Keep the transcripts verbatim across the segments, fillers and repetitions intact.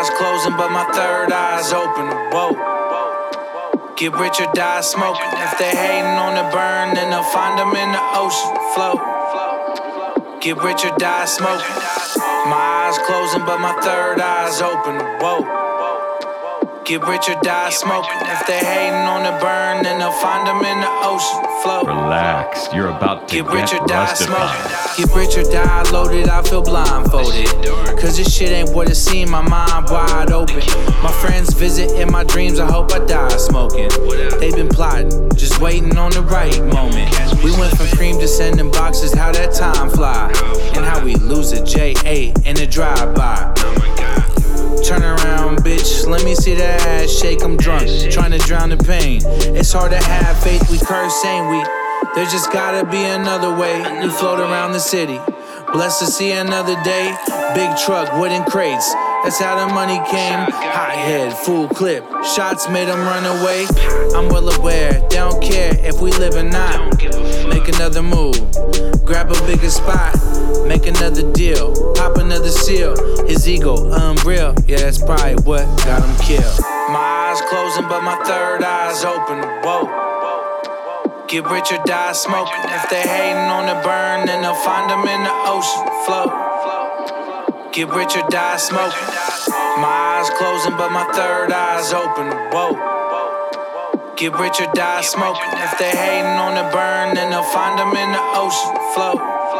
eyes closing, but my third eye's open. Whoa. Get rich or die smoking. If they hating on the burn, then they'll find them in the ocean. Float. Get rich or die smoking. My eyes closing, but my third eye's open. Whoa. Get rich or die smoking. If they hating on the burn, then they'll find them in the ocean. Float. Relax, you're about to get, get rich or die rustified. smoking. Get rich or die loaded, I feel blindfolded. Cause this shit ain't what it seemed, my mind wide open. My friends visit in my dreams, I hope I die smoking. They've been plotting, just waiting on the right moment. We went from cream to sending boxes, how that time fly. And how we lose a J eight in a drive-by. Turn around, bitch, let me see that ass shake, I'm drunk, trying to drown the pain. It's hard to have faith, we curse, ain't we? There just gotta be another way. We float around the city, blessed to see another day. Big truck, wooden crates, that's how the money came. High head, full clip, shots made them run away. I'm well aware, they don't care if we live or not. Make another move, grab a bigger spot. Make another deal, pop another seal. His ego, unreal, yeah, that's probably what got him killed. My eyes closing, but my third eye's open. Whoa. Get rich or die smoking. If they hating on the burn, then they'll find them in the ocean. Float. Get rich or die smoking. My eyes closing, but my third eye's open. Whoa. Get rich or die smoking. If they hating on the burn, then they'll find them in the ocean. Float.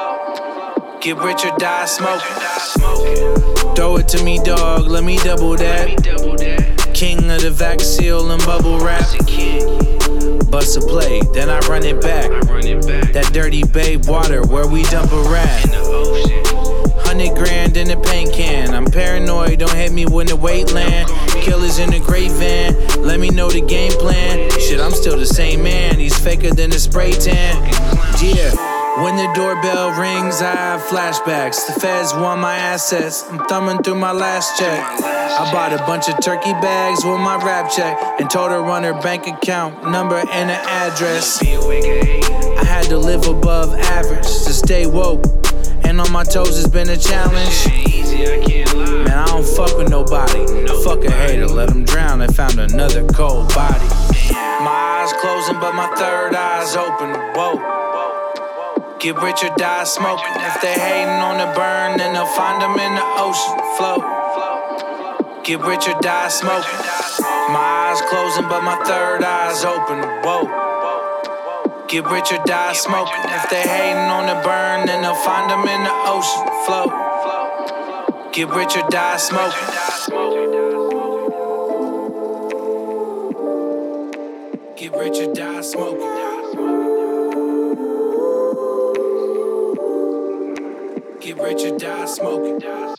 Get rich or die smoking. Throw it to me, dog, let me double that. King of the vac seal and bubble wrap. Bust a play, then I run it back. That dirty babe water where we dump a rat. Hundred grand in the paint can. I'm paranoid, don't hit me when the weight land. Killers in the great van, let me know the game plan. Shit, I'm still the same man, he's faker than a spray tan. Yeah. When the doorbell rings, I have flashbacks. The feds want my assets, I'm thumbing through my last check. I bought a bunch of turkey bags with my rap check and told her run her bank account number and an address. I had to live above average to stay woke, and on my toes has been a challenge. Man, I don't fuck with nobody. Fuck a hater, let them drown. I found another cold body. My eyes closing, but my third eye's open. Whoa. Get rich or die smoking. If they hating on the burn, then they'll find them in the ocean. Float. Get rich or die smoking. My eyes closing, but my third eye's open. Whoa. Get rich or die smoking. If they hating on the burn, then they'll find them in the ocean. Float. Get rich or die smoking. Get rich or die smoking. Get rich or die smoking.